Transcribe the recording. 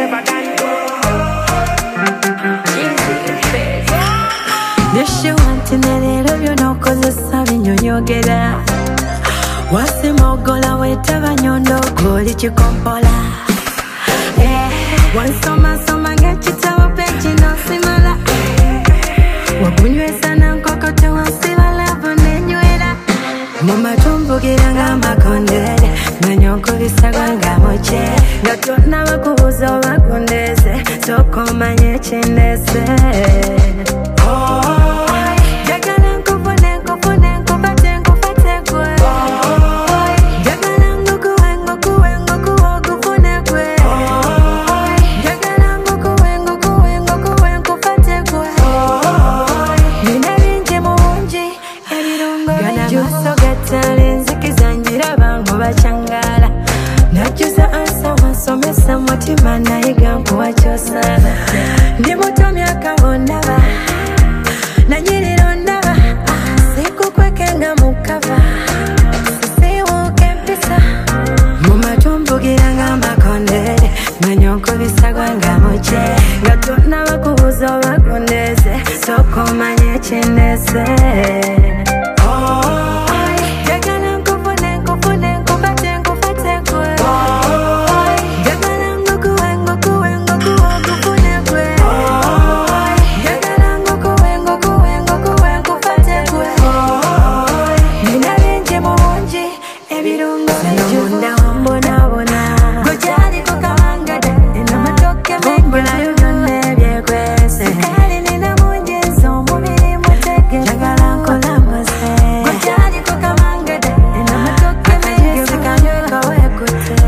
never done. This you want to know, you know, cause it's having you get out. What's the mogola, whatever you know, call it you compola. One summer, get you to a bench, you know, similar. When you are not cocoa, and see my love, and then you era. Mama Tumbo Giranga Maconde, Manonco Visaganga Moche, that you never goes over Condese, so come my chinese. Mana igampo wachosana Ndimutomya kabondaba na nyirondaba siku kwekenga mukava siwuke mpisa mumatumbugira makondede manyonko bisagwanga moche gatona bakubuzo bakondeze soko manye chinese. Good